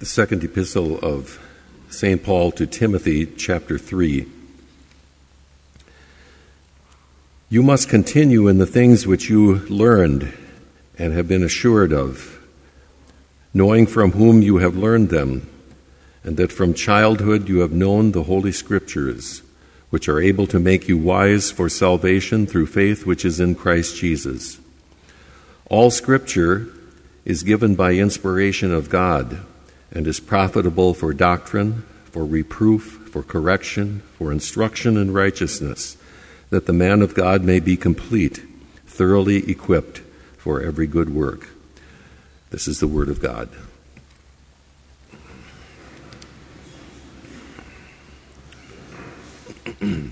Second Epistle of St. Paul to Timothy, chapter 3. You must continue in the things which you learned and have been assured of, knowing from whom you have learned them, and that from childhood you have known the Holy Scriptures, which are able to make you wise for salvation through faith which is in Christ Jesus. All Scripture is given by inspiration of God, and is profitable for doctrine, for reproof, for correction, for instruction in righteousness, that the man of God may be complete, thoroughly equipped for every good work. This is the word of God. In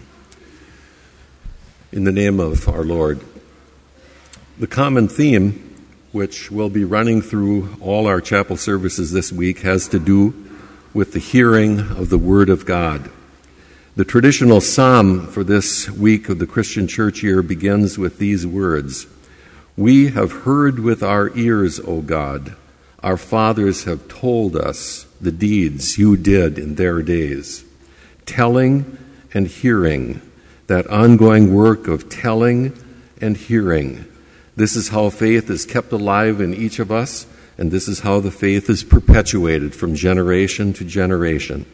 the name of our Lord. The common theme which will be running through all our chapel services this week has to do with the hearing of the Word of God. The traditional psalm for this week of the Christian church year begins with these words: "We have heard with our ears, O God. Our fathers have told us the deeds you did in their days." Telling and hearing, that ongoing work of telling and hearing. This is how faith is kept alive in each of us, and this is how the faith is perpetuated from generation to generation.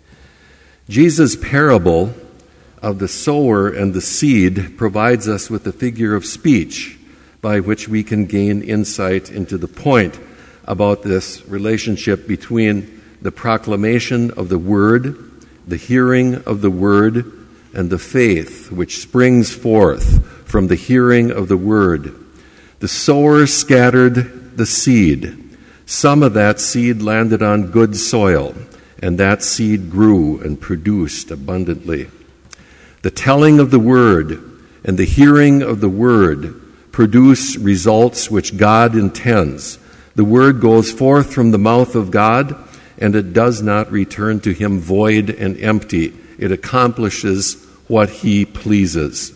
Jesus' parable of the sower and the seed provides us with a figure of speech by which we can gain insight into the point about this relationship between the proclamation of the Word, the hearing of the Word, and the faith which springs forth from the hearing of the Word. The sower scattered the seed. Some of that seed landed on good soil, and that seed grew and produced abundantly. The telling of the Word and the hearing of the Word produce results which God intends. The Word goes forth from the mouth of God, and it does not return to him void and empty. It accomplishes what he pleases.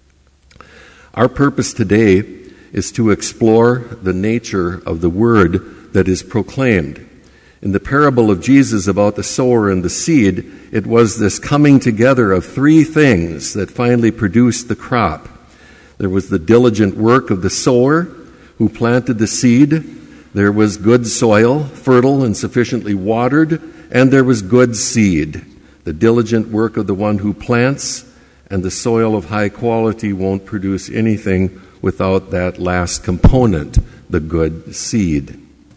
Our purpose today is to explore the nature of the word that is proclaimed. In the parable of Jesus about the sower and the seed, it was this coming together of three things that finally produced the crop. There was the diligent work of the sower who planted the seed. There was good soil, fertile and sufficiently watered, and there was good seed. The diligent work of the one who plants, and the soil of high quality won't produce anything without that last component, the good seed.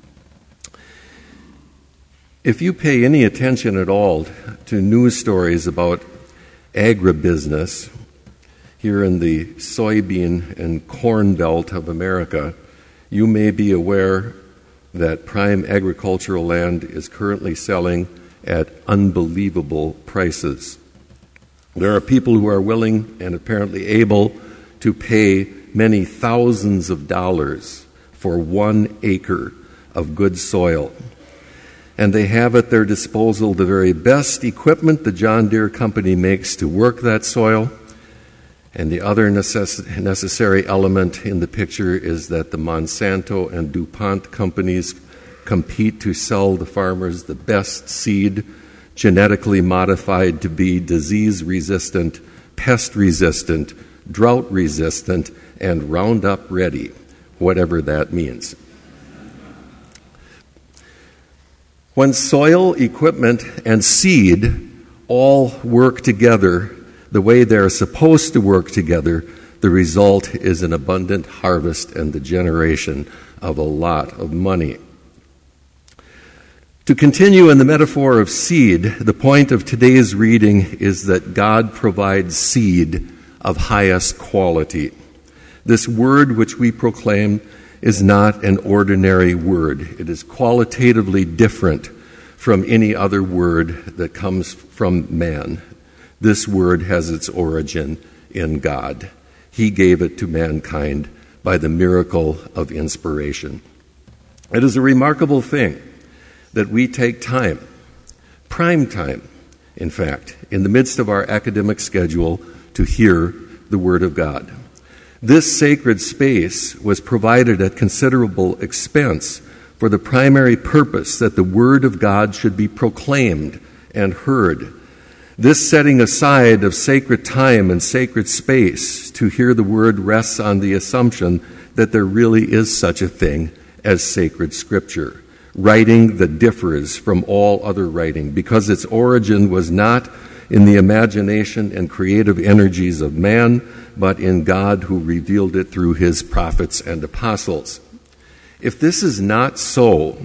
If you pay any attention at all to news stories about agribusiness here in the soybean and corn belt of America, you may be aware that prime agricultural land is currently selling at unbelievable prices. There are people who are willing and apparently able to pay many thousands of dollars for 1 acre of good soil. And they have at their disposal the very best equipment the John Deere company makes to work that soil. And the other necessary element in the picture is that the Monsanto and DuPont companies compete to sell the farmers the best seed, genetically modified to be disease-resistant, pest-resistant, drought-resistant, and Roundup ready, whatever that means. When soil, equipment, and seed all work together the way they're supposed to work together, the result is an abundant harvest and the generation of a lot of money. To continue in the metaphor of seed, the point of today's reading is that God provides seed of highest quality. This word which we proclaim is not an ordinary word. It is qualitatively different from any other word that comes from man. This word has its origin in God. He gave it to mankind by the miracle of inspiration. It is a remarkable thing that we take time, prime time, in fact, in the midst of our academic schedule to hear the Word of God. This sacred space was provided at considerable expense for the primary purpose that the Word of God should be proclaimed and heard. This setting aside of sacred time and sacred space to hear the Word rests on the assumption that there really is such a thing as sacred Scripture, writing that differs from all other writing, because its origin was not in the imagination and creative energies of man, but in God who revealed it through his prophets and apostles. If this is not so,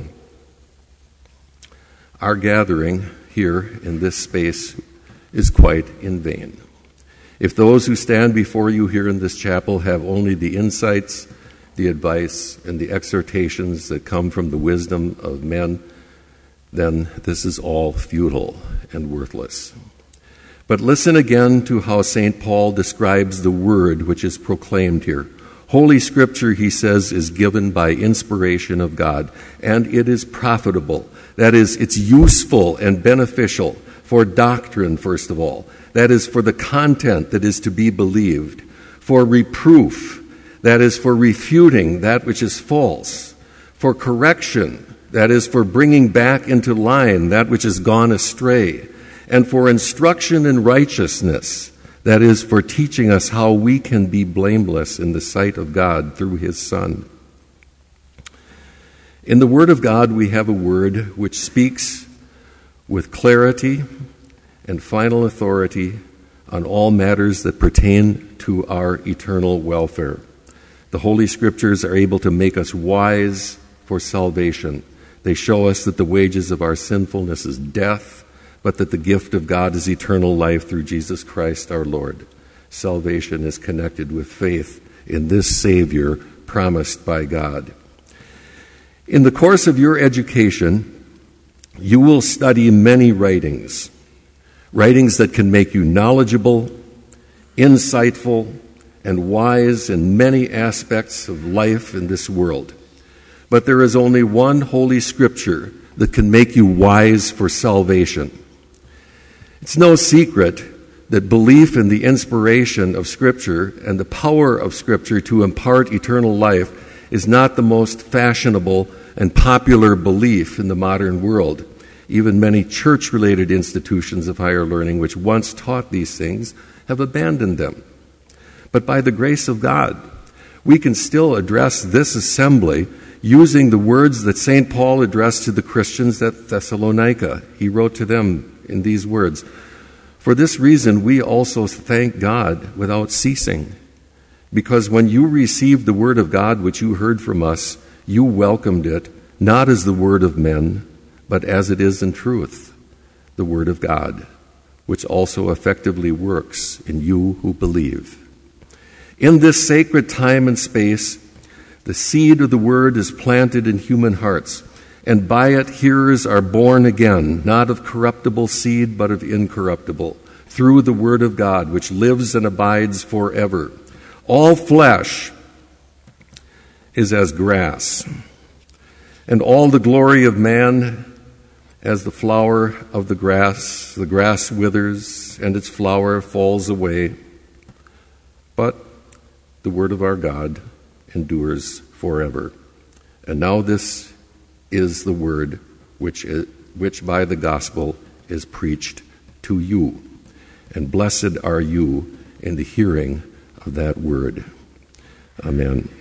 our gathering here in this space is quite in vain. If those who stand before you here in this chapel have only the insights, the advice, and the exhortations that come from the wisdom of men, then this is all futile and worthless. But listen again to how St. Paul describes the word which is proclaimed here. Holy Scripture, he says, is given by inspiration of God, and it is profitable. That is, it's useful and beneficial for doctrine, first of all. That is, for the content that is to be believed, for reproof, that is, for refuting that which is false, for correction, that is, for bringing back into line that which has gone astray, and for instruction in righteousness, that is, for teaching us how we can be blameless in the sight of God through his Son. In the Word of God, we have a word which speaks with clarity and final authority on all matters that pertain to our eternal welfare. The Holy Scriptures are able to make us wise for salvation. They show us that the wages of our sinfulness is death, but that the gift of God is eternal life through Jesus Christ our Lord. Salvation is connected with faith in this Savior promised by God. In the course of your education, you will study many writings that can make you knowledgeable, insightful, and wise in many aspects of life in this world. But there is only one Holy Scripture that can make you wise for salvation. It's no secret that belief in the inspiration of Scripture and the power of Scripture to impart eternal life is not the most fashionable and popular belief in the modern world. Even many church-related institutions of higher learning which once taught these things have abandoned them. But by the grace of God, we can still address this assembly using the words that St. Paul addressed to the Christians at Thessalonica. He wrote to them in these words, "For this reason we also thank God without ceasing, because when you received the word of God which you heard from us, you welcomed it, not as the word of men, but as it is in truth, the word of God, which also effectively works in you who believe." In this sacred time and space, the seed of the word is planted in human hearts, and by it hearers are born again, not of corruptible seed, but of incorruptible, through the word of God, which lives and abides forever. All flesh is as grass, and all the glory of man as the flower of the grass. The grass withers, and its flower falls away, but the word of our God endures forever. And now this is the word which by the gospel is preached to you. And blessed are you in the hearing of that word. Amen.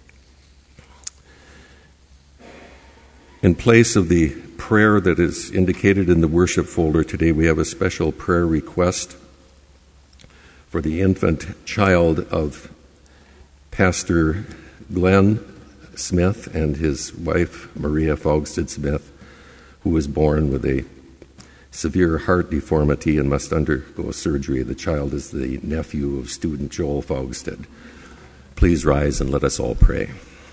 In place of the prayer that is indicated in the worship folder today, we have a special prayer request for the infant child of Pastor Glenn Smith and his wife, Maria Fogstad Smith, who was born with a severe heart deformity and must undergo surgery. The child is the nephew of student Joel Fogstad. Please rise and let us all pray.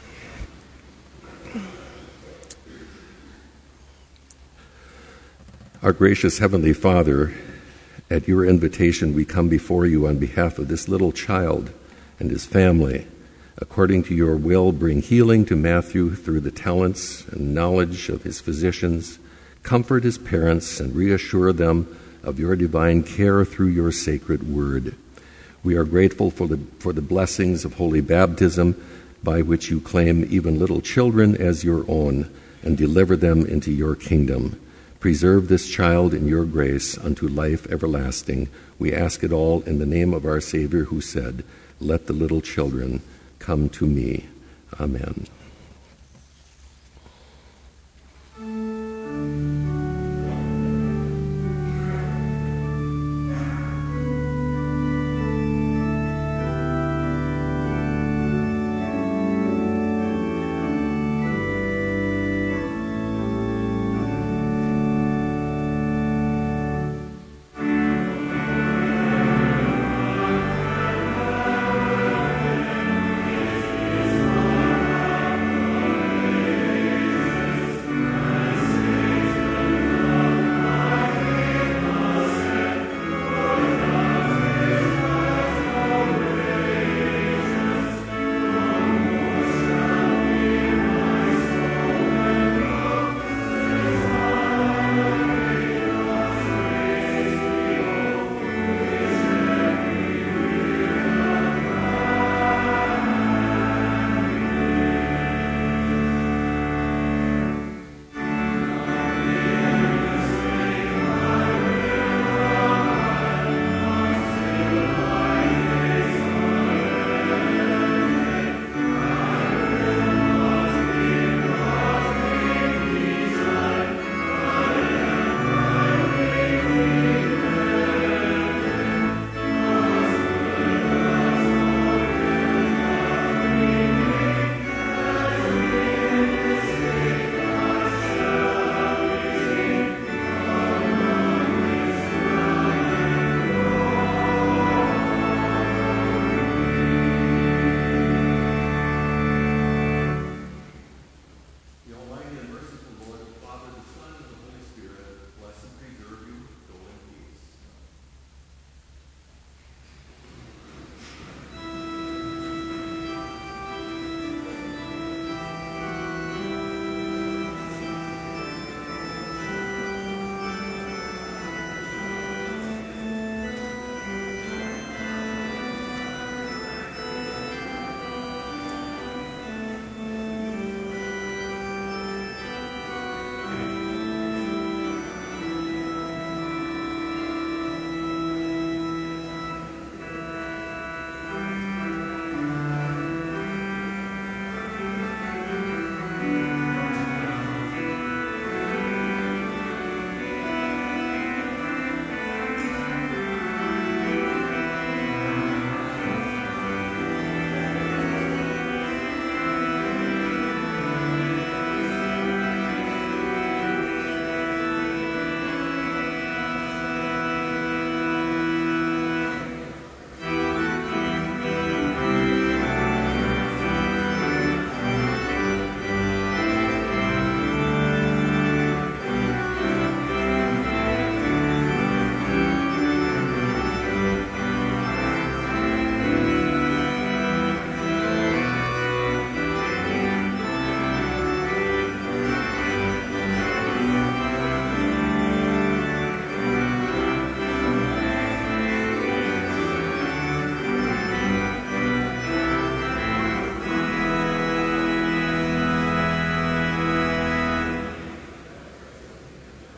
Our gracious Heavenly Father, at your invitation we come before you on behalf of this little child and his family. According to your will, bring healing to Matthew through the talents and knowledge of his physicians. Comfort his parents and reassure them of your divine care through your sacred word. We are grateful for the blessings of holy baptism, by which you claim even little children as your own, and deliver them into your kingdom. Preserve this child in your grace unto life everlasting. We ask it all in the name of our Savior, who said, "Let the little children come to me." Amen.